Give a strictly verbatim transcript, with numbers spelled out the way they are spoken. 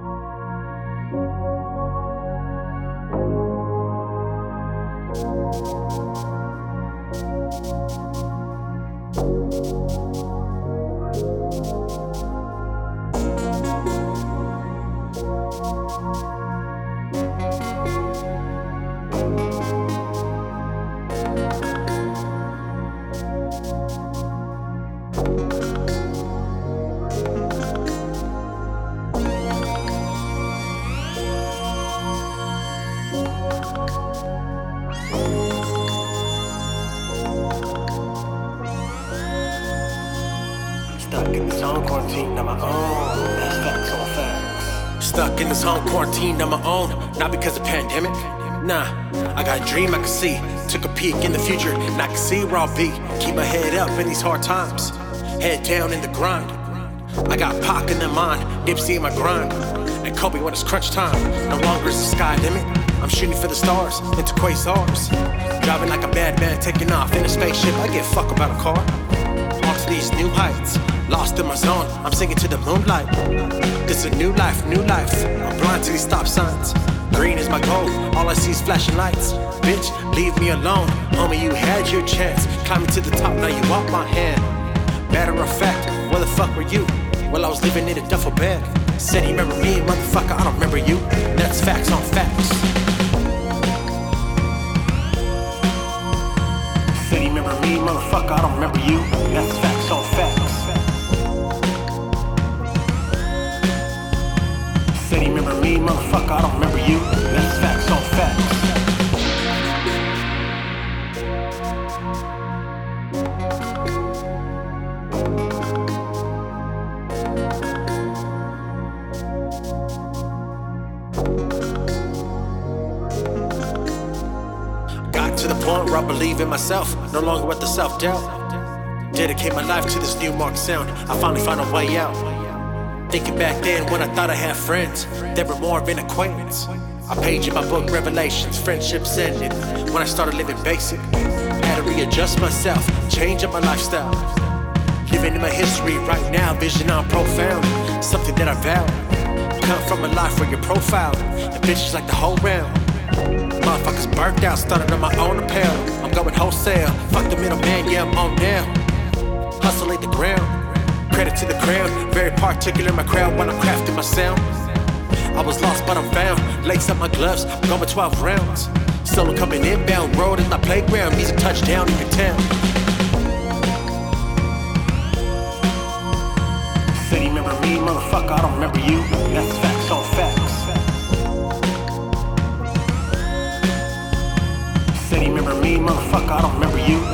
Stuck in this home quarantine on my own. That's facts on facts. Stuck in this home quarantine on my own. Not because of pandemic. Nah, I got a dream I can see. Took a peek in the future and I can see where I'll be. Keep my head up in these hard times. Head down in the grind. I got Pac in the mind, Nipsey in my grind, and Kobe when it's crunch time. No longer is the sky limit. I'm shooting for the stars, into quasars. Driving like a madman, taking off in a spaceship. I give a fuck about a car. On to these new heights, lost in my zone. I'm singing to the moonlight. This a new life, new life. I'm blind to these stop signs. Green is my goal, all I see is flashing lights. Bitch, leave me alone. Homie, you had your chance. Climbing to the top, now you want my hand. Matter of fact, where the fuck were you? Well, I was living in a duffel bag. Said he remember me, motherfucker, I don't remember you. That's facts on facts. Said he remember me, motherfucker, I don't remember you. That's facts on facts. Said he remember me, motherfucker, I don't remember you. That's facts on facts. Got to the point where I believe in myself, no longer with the self-doubt. Dedicate my life to this new Mark sound. I finally found a way out. Thinking back then when I thought I had friends, they were more of an acquaintance. A page in my book, Revelations, friendships ended when I started living basic. Had to readjust myself, change up my lifestyle. Living in my history right now, vision on profound. Something that I vow. Come from a life where you're profiled, and bitches like the whole round. Motherfuckers burnt out, started on my own apparel. I'm going wholesale, fuck the middleman, yeah I'm on now. Hustle at the ground, credit to the crown. Very particular in my crowd when I'm crafting my sound. I was lost but I'm found, lace up my gloves, I'm going twelve rounds. Solo coming inbound, road is my playground. Music touchdown in your town. Said he remember me, motherfucker, I don't remember you. That's facts on facts. Said he remember me, motherfucker, I don't remember you.